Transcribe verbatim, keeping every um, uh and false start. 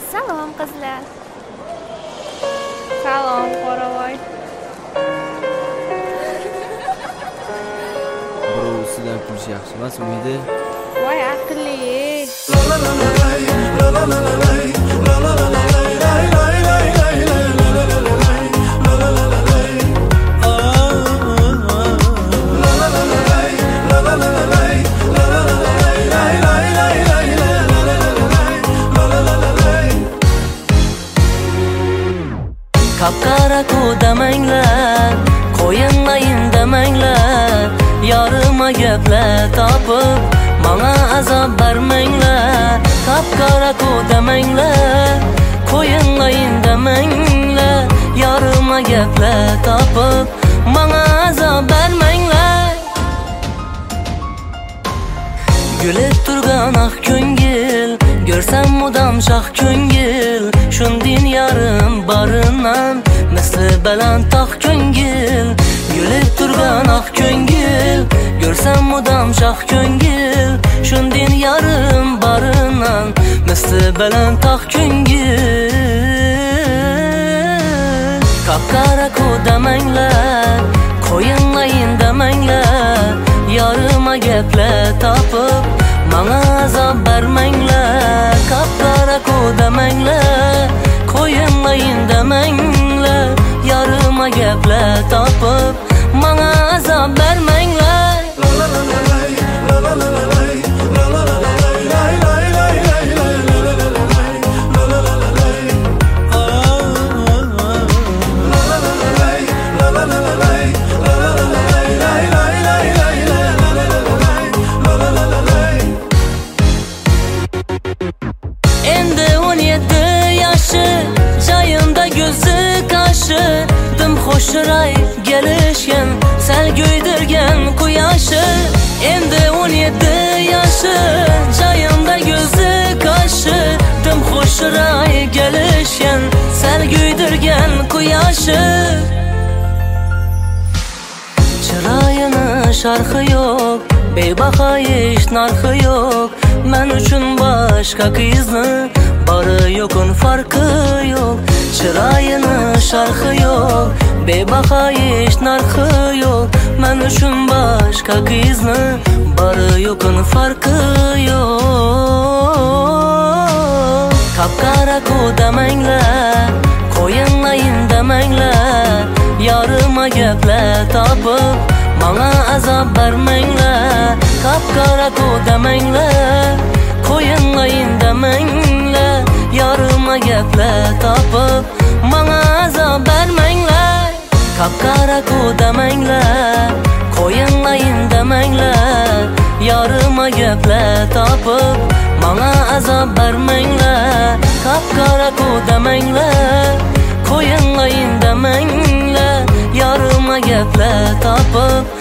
Salom qizlar. Salom qoravoy. Birovsidan kulish yaxshi emas, Umidi. Voy aqlli. Kapkara demanglar, qo'yinmayin demanglar, yorima gaplar topib menga azob bermanglar. Kapkara demanglar, qo'yinmayin demanglar, yorima gaplar topib menga azob bermanglar. Gülib turgan ah ko'ngil, görsam mudam shoh ko'ngil, shundin yarim barinan misli baland tog' ko'ngil. Gülib turgan ah ko'ngil, görsam mudam shoh ko'ngil, shundin yarim barinan misli baland tog' ko'ngil. Kapkara demanglar, qo'yinmayin demanglar, yorima gaplar topib menga azob bermanglar. Kapkara demanglar, qo'yinmayin demanglar, yorima gaplar topib menga azob bermanglar. Joyimda gözü kaşı, dim hoşray gelişken, sel göydirgen quyoshi. Endi o'n yetti yoshi, joyimda gözü kaşı, dim hoşray gelişken, sel göydirgen quyoshi. Chiroyini sharhi yo'q, bebaho ish narxi yo'q, men uchun boshqa qizni bari yo'qun farqi yo'q. Chiroyini sharhi yo'q, bebaho ish narxi yo'q, men uchun boshqa qizni bari yo'qun farqi yo'q. Kapkara demanglar, qo'yinmayin demanglar, yorima gaplar topib menga azob bermanglar. Kapkara demanglar, qo'yinmayin demanglar, yorima gaplar topib menga azob bermanglar. Kapkara demanglar, qo'yinmayin demanglar, yorima gaplar topib menga azob bermanglar. Kapkara demanglar, qo'yinmayin demanglar, yorima gaplar topib